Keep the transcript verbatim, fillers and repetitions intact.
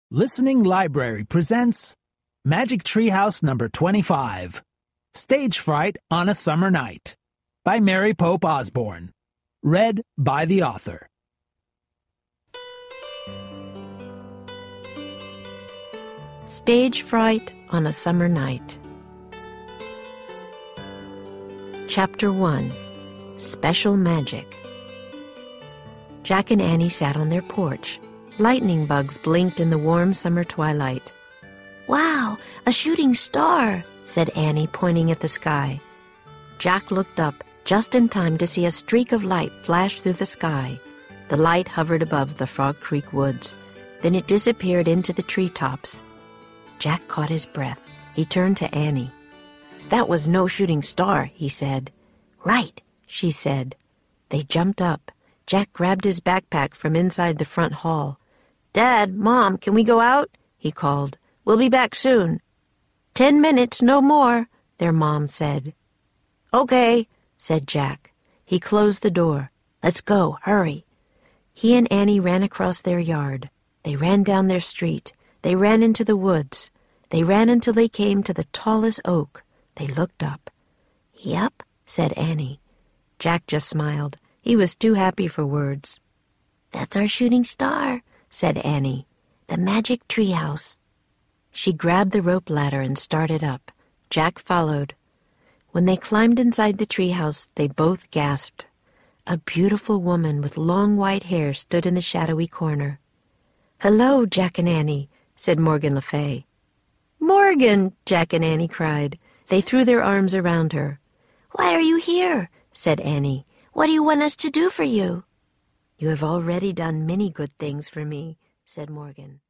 Listening Library presents Magic Treehouse number twenty-five, Stage Fright on a Summer Night, by Mary Pope Osborne. Read by the author. Stage Fright on a Summer Night. Chapter one. Special Magic. Jack and Annie sat on their porch. Lightning bugs blinked in the warm summer twilight. "Wow, a shooting star," said Annie, pointing at the sky. Jack looked up just in time to see a streak of light flash through the sky. The light hovered above the Frog Creek woods. Then it disappeared into the treetops. Jack caught his breath. He turned to Annie. "That was no shooting star," he said. "Right," she said. They jumped up. Jack grabbed his backpack from inside the front hall. "Dad, Mom, can we go out?" he called. "We'll be back soon." "Ten minutes, no more," their mom said. "Okay," said Jack. He closed the door. "Let's go, hurry." He and Annie ran across their yard. They ran down their street. They ran into the woods. They ran until they came to the tallest oak. They looked up. "Yep," said Annie. Jack just smiled. He was too happy for words. "That's our shooting star," said Annie. "The magic treehouse." She grabbed the rope ladder and started up. Jack followed. When they climbed inside the treehouse, they both gasped. A beautiful woman with long white hair stood in the shadowy corner. "Hello, Jack and Annie," said Morgan Le Fay. "Morgan!" Jack and Annie cried. They threw their arms around her. "Why are you here?" said Annie. "What do you want us to do for you?" "You have already done many good things for me," said Morgan.